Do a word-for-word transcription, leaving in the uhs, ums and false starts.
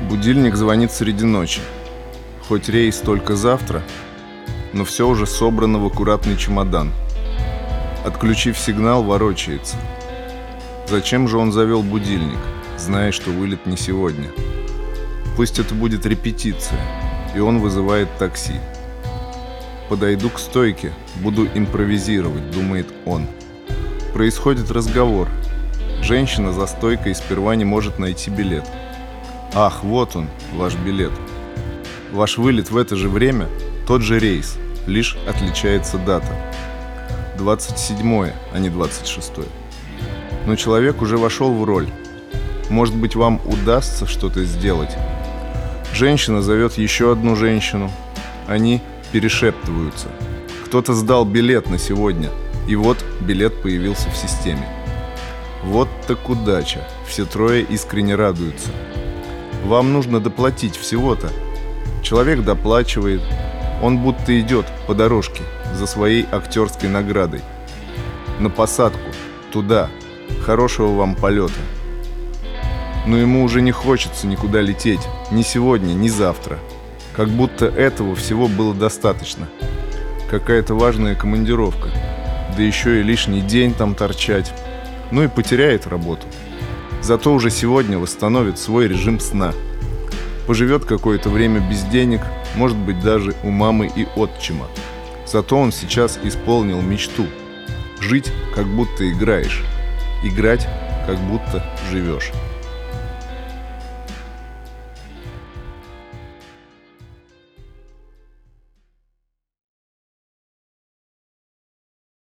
Будильник звонит среди ночи. Хоть рейс только завтра, но все уже собрано в аккуратный чемодан. Отключив сигнал, ворочается. Зачем же он завел будильник, зная, что вылет не сегодня? Пусть это будет репетиция, и он вызывает такси. Подойду к стойке, буду импровизировать, думает он. Происходит разговор. Женщина за стойкой сперва не может найти билет. Ах, вот он, ваш билет. Ваш вылет в это же время, тот же рейс, лишь отличается дата. двадцать седьмое, а не двадцать шестое. Но человек уже вошел в роль. Может быть, вам удастся что-то сделать? Женщина зовет еще одну женщину. Они перешептываются. Кто-то сдал билет на сегодня, и вот билет появился в системе. Вот так удача. Все трое искренне радуются. Вам нужно доплатить всего-то. Человек доплачивает. Он будто идет по дорожке за своей актерской наградой. На посадку. Туда. Хорошего вам полета. Но ему уже не хочется никуда лететь. Ни сегодня, ни завтра. Как будто этого всего было достаточно. Какая-то важная командировка. Да еще и лишний день там торчать. Ну и потеряет работу. Зато уже сегодня восстановит свой режим сна. Поживет какое-то время без денег, может быть, даже у мамы и отчима. Зато он сейчас исполнил мечту. Жить, как будто играешь. Играть, как будто живешь.